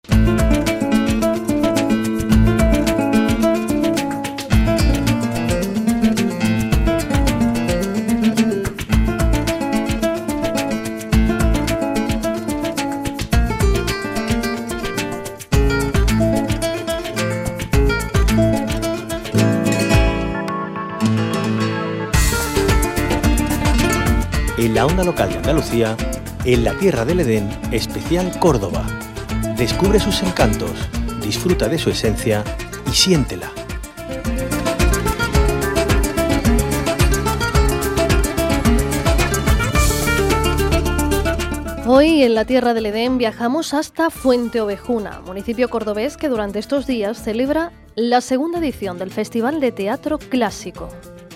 En la onda local de Andalucía, en la tierra del Edén, especial Córdoba. Descubre sus encantos, disfruta de su esencia y siéntela. Hoy en la tierra del Edén viajamos hasta Fuenteovejuna, municipio cordobés que durante estos días celebra la segunda edición del Festival de Teatro Clásico.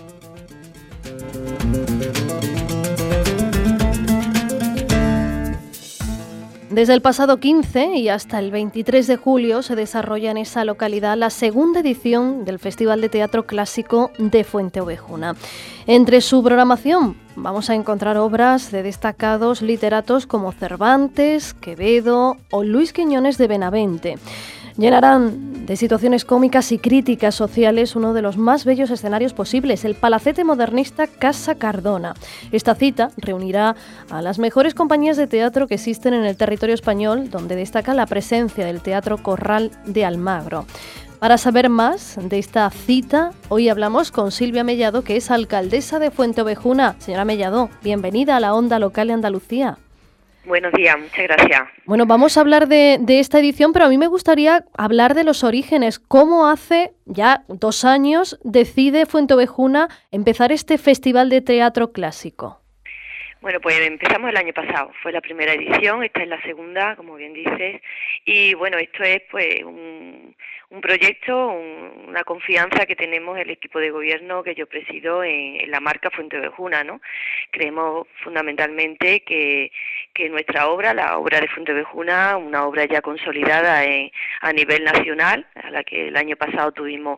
Desde el pasado 15 y hasta el 23 de julio se desarrolla en esa localidad la segunda edición del Festival de Teatro Clásico de Fuenteovejuna. Entre su programación vamos a encontrar obras de destacados literatos como Cervantes, Quevedo o Luis Quiñones de Benavente. Llenarán de situaciones cómicas y críticas sociales uno de los más bellos escenarios posibles, el palacete modernista Casa Cardona. Esta cita reunirá a las mejores compañías de teatro que existen en el territorio español, donde destaca la presencia del Teatro Corral de Almagro. Para saber más de esta cita, hoy hablamos con Silvia Mellado, que es alcaldesa de Fuenteovejuna. Señora Mellado, bienvenida a la Onda Local de Andalucía. Buenos días, muchas gracias. Bueno, vamos a hablar de esta edición, pero a mí me gustaría hablar de los orígenes. ¿Cómo hace ya 2 años decide Fuenteovejuna empezar este Festival de Teatro Clásico? Bueno, pues empezamos el año pasado, fue la primera edición, esta es la segunda, como bien dices, y bueno, esto es pues un proyecto, una confianza que tenemos el equipo de gobierno que yo presido en la marca Fuenteovejuna, ¿no? Creemos fundamentalmente que nuestra obra, la obra de Fuenteovejuna, una obra ya consolidada a nivel nacional, a la que el año pasado tuvimos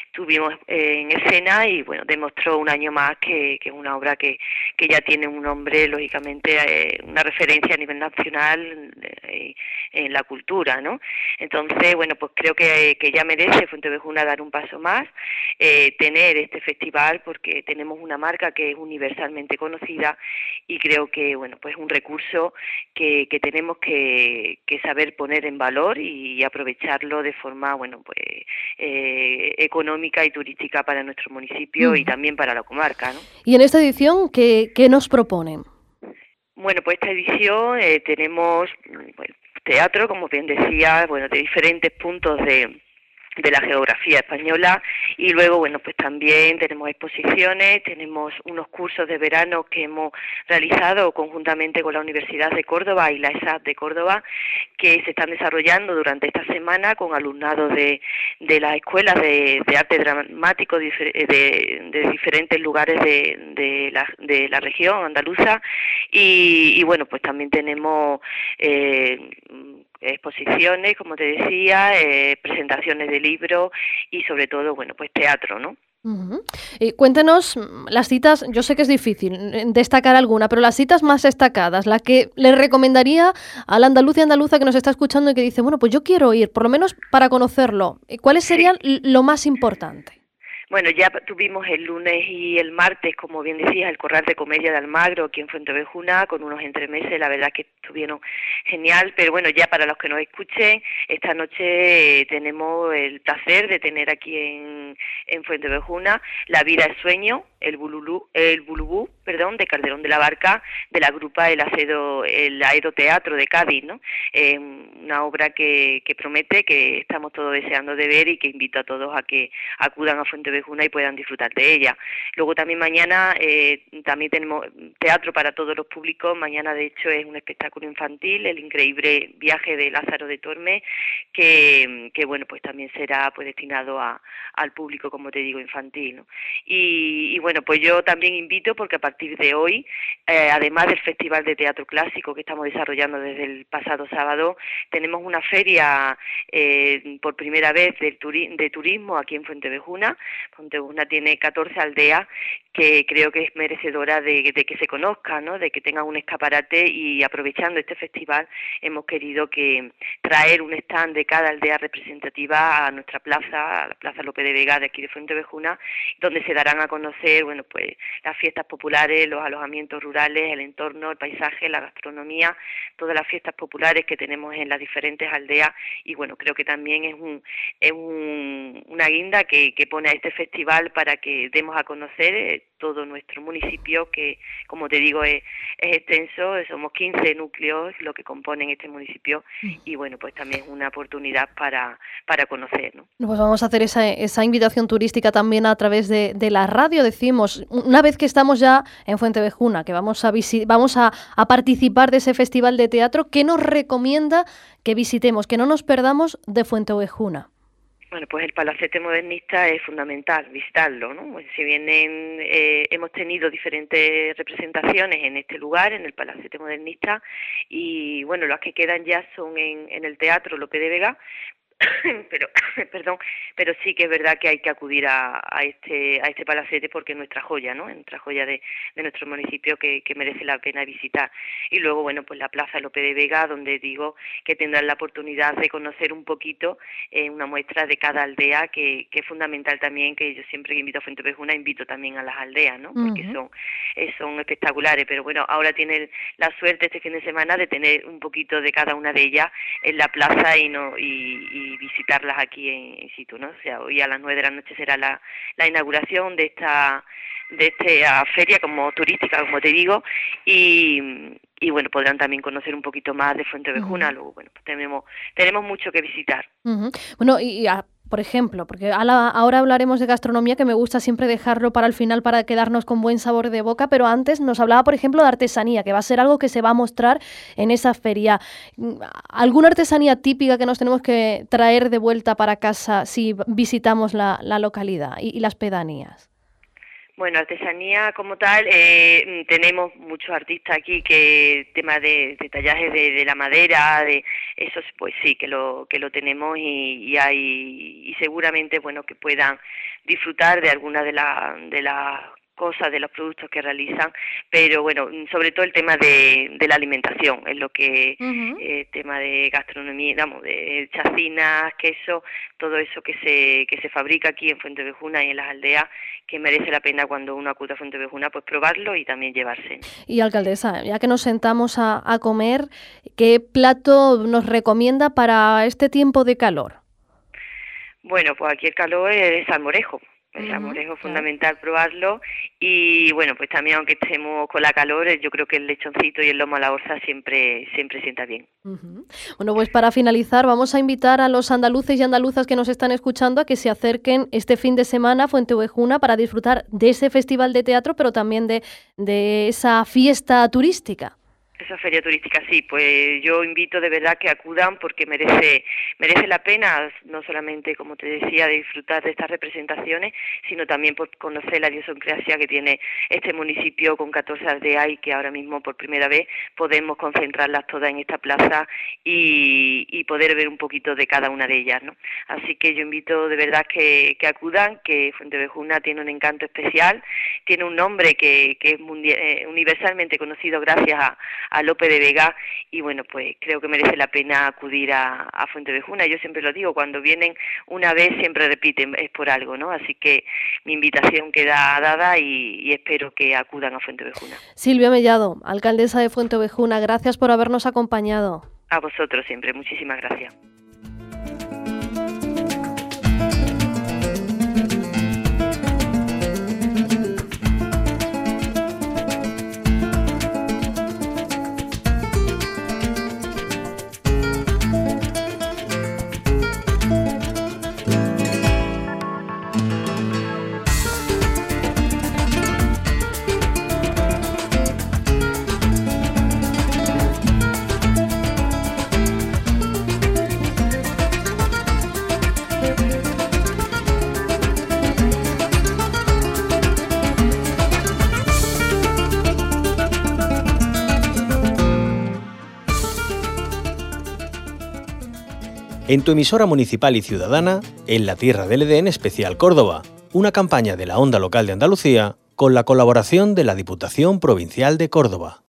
en escena y bueno, demostró un año más que es una obra que ya tiene un nombre, lógicamente, una referencia a nivel nacional en la cultura, ¿no? Entonces, bueno, pues creo que ya merece Fuenteovejuna dar un paso más, tener este festival, porque tenemos una marca que es universalmente conocida y creo que, bueno, pues un recurso que tenemos que saber poner en valor y aprovecharlo de forma, bueno, pues económica y turística para nuestro municipio y también para la comarca, ¿no? Y en esta edición, ¿qué nos proponen? Bueno, pues esta edición tenemos teatro, como bien decía, bueno, de diferentes puntos de la geografía española y luego, bueno, pues también tenemos exposiciones, tenemos unos cursos de verano que hemos realizado conjuntamente con la Universidad de Córdoba y la ESAD de Córdoba, que se están desarrollando durante esta semana con alumnado de las escuelas de arte dramático de diferentes lugares de la región andaluza y bueno, pues también tenemos exposiciones, como te decía, presentaciones de libros y sobre todo, bueno, pues teatro, ¿no? Uh-huh. Cuéntenos las citas, yo sé que es difícil destacar alguna, pero las citas más destacadas, la que le recomendaría al andaluz y andaluza que nos está escuchando y que dice, bueno, pues yo quiero ir, por lo menos para conocerlo. ¿Cuáles serían lo más importante? Bueno, ya tuvimos el lunes y el martes, como bien decías, el Corral de Comedia de Almagro, aquí en Fuenteovejuna, con unos entremeses, la verdad que estuvieron genial, pero bueno, ya para los que nos escuchen, esta noche tenemos el placer de tener aquí en Fuenteovejuna La vida es sueño, el bulubú, de Calderón de la Barca, de la grupa el Aeroteatro de Cádiz, ¿no? Una obra que promete, que estamos todos deseando de ver y que invito a todos a que acudan a Fuenteovejuna y puedan disfrutar de ella. Luego también mañana también tenemos teatro para todos los públicos. Mañana, de hecho, es un espectáculo infantil, El increíble viaje de Lázaro de Tormes, que bueno, pues también será pues destinado al público, como te digo, infantil, ¿no? Y bueno, pues yo también invito, porque a partir de hoy, además del Festival de Teatro Clásico que estamos desarrollando desde el pasado sábado, tenemos una feria por primera vez de turismo aquí en Fuenteovejuna, Fuentevejuna tiene 14 aldeas que creo que es merecedora de que se conozca, ¿no? De que tengan un escaparate, y aprovechando este festival hemos querido traer un stand de cada aldea representativa a nuestra plaza, a la Plaza Lope de Vega de aquí de Fuentevejuna, donde se darán a conocer, bueno, pues las fiestas populares, los alojamientos rurales, el entorno, el paisaje, la gastronomía, todas las fiestas populares que tenemos en las diferentes aldeas. Y bueno, creo que también es una guinda que pone a este festival para que demos a conocer todo nuestro municipio, que como te digo es extenso, somos 15 núcleos lo que componen este municipio, y bueno, pues también es una oportunidad para conocer, ¿no? Pues vamos a hacer esa invitación turística también a través de la radio. Decimos, una vez que estamos ya en Fuentevejuna, que vamos a participar de ese festival de teatro, ¿qué nos recomienda que visitemos, que no nos perdamos de Fuentevejuna? Bueno, pues el Palacete Modernista es fundamental visitarlo, ¿no? Pues si bien hemos tenido diferentes representaciones en este lugar, en el Palacete Modernista, y bueno, las que quedan ya son en el Teatro Lope de Vega, pero sí que es verdad que hay que acudir a este palacete, porque es nuestra joya, ¿no? Es nuestra joya de nuestro municipio que merece la pena visitar. Y luego, bueno, pues la Plaza Lope de Vega, donde digo que tendrán la oportunidad de conocer un poquito una muestra de cada aldea, que es fundamental también, que yo siempre que invito a Fuentevejuna invito también a las aldeas, ¿no? Porque son espectaculares, pero bueno, ahora tienen la suerte este fin de semana de tener un poquito de cada una de ellas en la plaza y visitarlas aquí en situ, ¿no? O sea, hoy a las 9 de la noche será la inauguración de esta feria como turística, como te digo, y bueno, podrán también conocer un poquito más de Fuentevejuna. Luego, bueno, pues tenemos mucho que visitar. Bueno, por ejemplo, porque ahora hablaremos de gastronomía, que me gusta siempre dejarlo para el final para quedarnos con buen sabor de boca, pero antes nos hablaba, por ejemplo, de artesanía, que va a ser algo que se va a mostrar en esa feria. ¿Alguna artesanía típica que nos tenemos que traer de vuelta para casa si visitamos la localidad y las pedanías? Bueno, artesanía como tal, tenemos muchos artistas aquí que tema de tallajes de la madera, de eso, pues sí que lo tenemos, y seguramente, bueno, que puedan disfrutar de alguna de las cosas, de los productos que realizan, pero bueno, sobre todo el tema de la alimentación, es lo que tema de gastronomía, digamos, de chacinas, queso, todo eso que se fabrica aquí en Fuentevejuna y en las aldeas, que merece la pena cuando uno acude a Fuentevejuna, pues probarlo y también llevarse. Y alcaldesa, ya que nos sentamos a comer, ¿qué plato nos recomienda para este tiempo de calor? Bueno, pues aquí el calor es salmorejo. El salmorejo es fundamental probarlo, y bueno, pues también aunque estemos con la calor, yo creo que el lechoncito y el lomo a la orza siempre sienta bien. Bueno, pues para finalizar vamos a invitar a los andaluces y andaluzas que nos están escuchando a que se acerquen este fin de semana a Fuentevejuna para disfrutar de ese festival de teatro, pero también de esa fiesta turística. Esa feria turística, sí, pues yo invito de verdad que acudan, porque merece la pena, no solamente, como te decía, de disfrutar de estas representaciones, sino también por conocer la idiosincrasia que tiene este municipio con 14 aldeas, y que ahora mismo por primera vez podemos concentrarlas todas en esta plaza y poder ver un poquito de cada una de ellas, ¿no? Así que yo invito de verdad que acudan, que Fuentevejuna tiene un encanto especial, tiene un nombre que es universalmente conocido gracias a Lope de Vega, y bueno, pues creo que merece la pena acudir a Fuentevejuna. Yo siempre lo digo, cuando vienen una vez siempre repiten, es por algo, ¿no? Así que mi invitación queda dada y espero que acudan a Fuentevejuna. Silvia Mellado, alcaldesa de Fuentevejuna, gracias por habernos acompañado. A vosotros siempre, muchísimas gracias. En tu emisora municipal y ciudadana, en la Tierra del Edén Especial Córdoba. una campaña de la Onda Local de Andalucía con la colaboración de la Diputación Provincial de Córdoba.